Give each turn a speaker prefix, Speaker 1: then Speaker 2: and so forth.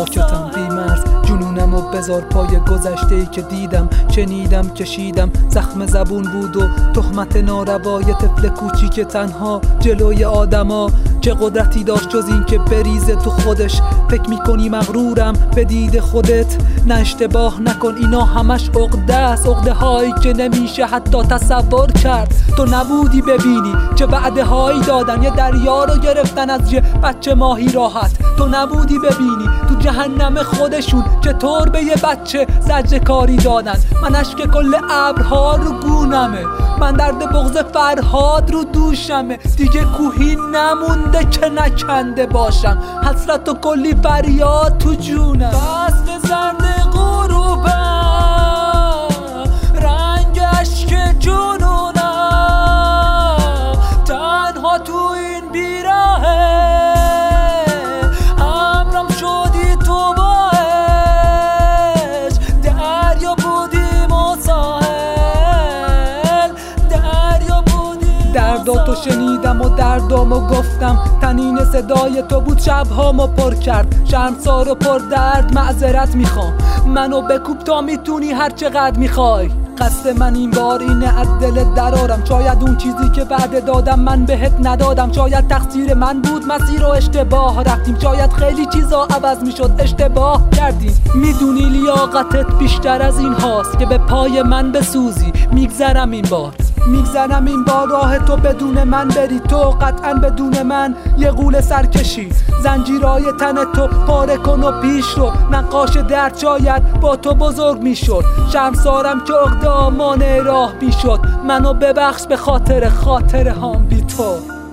Speaker 1: ساکتم بی‌مرز، جنونم و بذار پای گذشته‌ای که دیدم، چنیدم، کشیدم. زخم زبون بود و تهمت ناروای طفل کوچیک تنها جلوی آدما. چه قدرتی داشت جز این که بریزه تو خودش؟ فکر میکنی مغرورم به دید خودت؟ نه اشتباه نکن، اینا همش عقده است، عقده هایی که نمیشه حتی تصور کرد. تو نبودی ببینی چه وعده هایی دادن، یه دریا رو گرفتن از یه بچه ماهی راحت. تو نبودی ببینی تو جهنم خودشون چطور به یه بچه زجر کاری دادن. من اشک کل ابرها رو گونمه، من درد بغض فرهاد رو دوشمه. دیگه کوهی نمونده که نکنده باشم، حسرت و کلی فریاد تو جونم. فصل زرد غروبم، رنگ اشک جنونم، تنها تو این بیراهه امرم شدی تو باش. دریا بودیم و ساحل، دریا بودیم. درداتو شنیدم و دردامو گفتم، تنین صدای تو بود شبهامو پر کرد. شرمسار و پر درد معذرت میخوام، منو بکوب تا میتونی هر چقدر میخوای. قصد من این بار اینه از دلت درارم، شاید اون چیزی که وعده دادم من بهت ندادم. شاید تقصیر من بود مسیر رو اشتباه رفتیم، شاید خیلی چیزا عوض میشد اشتباه کردیم. میدونی لیاقتت بیشتر از این هاست که به پای من بسوزی. میگذرم این بار راه تو بدون من بری، تو قطعا بدون من یه غول سرکشی. زنجیرای تن تو پاره کن و پیش رو، نقاش درد شاید با تو بزرگ میشد. شرمسارم که عقده مانع راه میشد، منو ببخش به خاطر هام بی تو.